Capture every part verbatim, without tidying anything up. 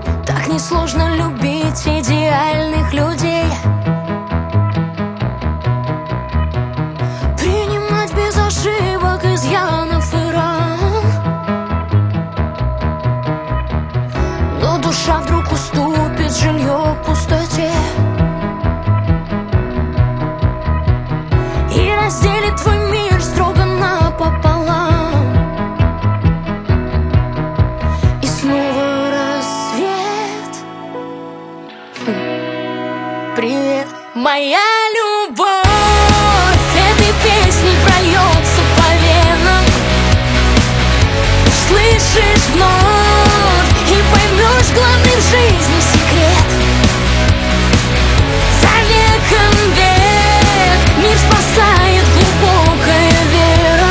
Так несложно любить идеальных людей, принимать без ошибок, изъянов и ран. Но душа вдруг уступит жилье пустоте и разделит твой мир строго напополам. И снова рассвет. Привет, моя любовь, этой песней прольется по венам. Услышишь вновь и поймешь главный в жизни секрет. За веком век мир спасает глубокая вера.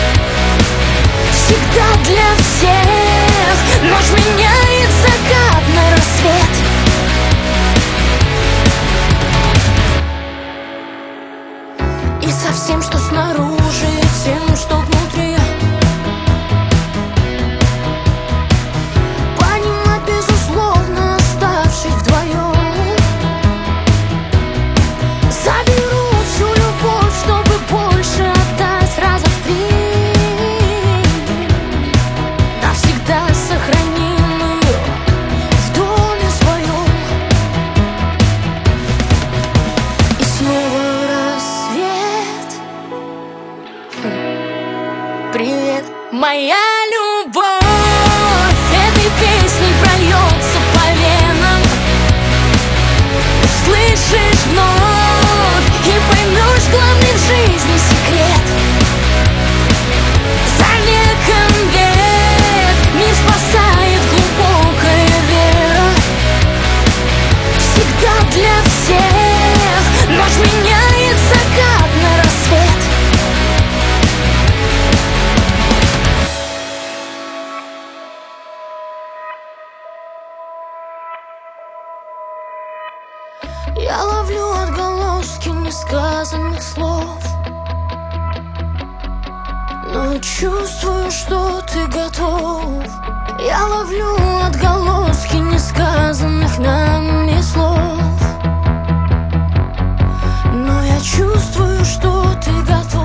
Всегда для всех ночь меняет закат на рассвет. И со всем, что снаружи, и тем, что внутри, понимать, безусловно, оставшись вдвоем. Заберу всю любовь, чтобы больше отдать раза в три. Навсегда сохраним ее в доме своем. И снова рассвет. Привет, моя любовь, этой песней прольется по венам. Услышишь вновь и поймешь главный в жизни секрет. За веком век мир спасает глубокая вера. Всегда для всех ночь меняет закат на рассвет. Я ловлю отголоски несказанных слов, но я чувствую, что ты готов. Я ловлю отголоски несказанных нами слов, но я чувствую, что ты готов.